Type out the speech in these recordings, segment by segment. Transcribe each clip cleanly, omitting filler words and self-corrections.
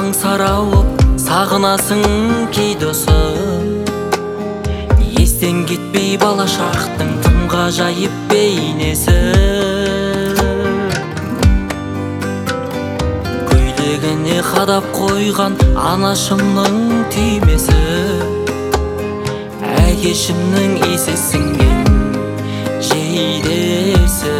аңсарауып сағынасың кей досым. Естен кетпей бала шақтың тым ғажайып бейнесі. Көйлегіне қадап қойған анашымның түймесі, әкешімнің иісі сіңген жейдесі.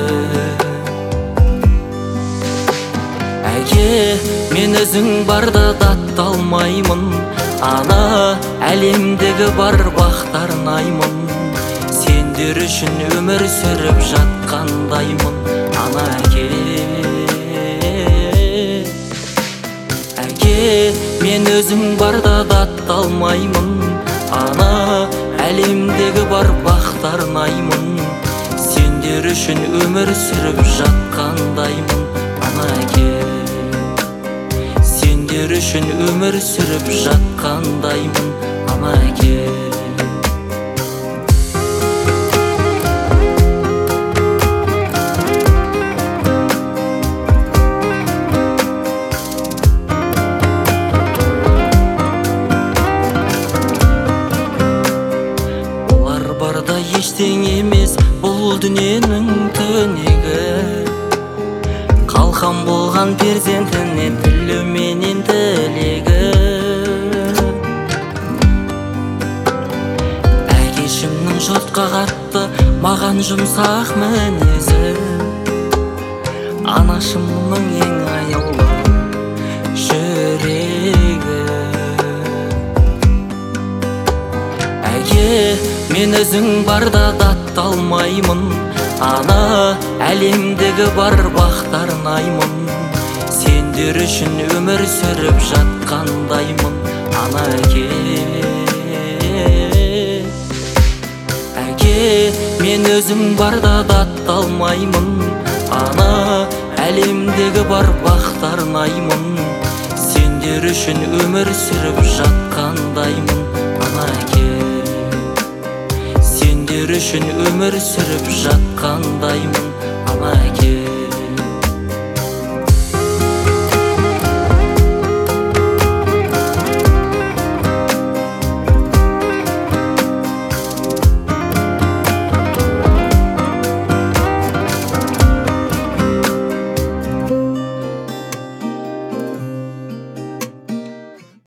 Әке, мен өзің барда датталмаймын, ана әлемдегі бар бақтар наймын. Сендер үшін өмір сүріп жатқандаймын, ана әке. Әке, мен өзің барда датталмаймын, ана әлемдегі бар бақтар наймын. Сендер үшін өмір сүріп жатқандаймын, ана әке. Сендер үшін өмір сүріп жатқандаймын, ана әке. Олар барда ештең емес бұл дүниенің түнегі, қалқан болған перзентіне тілеуменен тілегі. Әкешімнің жұртқа қатты маған жұмсақ мінезі, анашымның ең аяулы жүрегі. Әке, мен өзің барда датталмаймын, ана әлемдегі бар бақтар наймын. Сендер үшін өмір сүріп жатқандаймын, ана әке. Әке, мен өзің барда датталмаймын, ана әлемдегі бар бақтар наймын. Сендер үшін өмір сүріп жатқандаймын, ана әке. Сендер үшін өмір сүріп жатқандаймын, ана әке.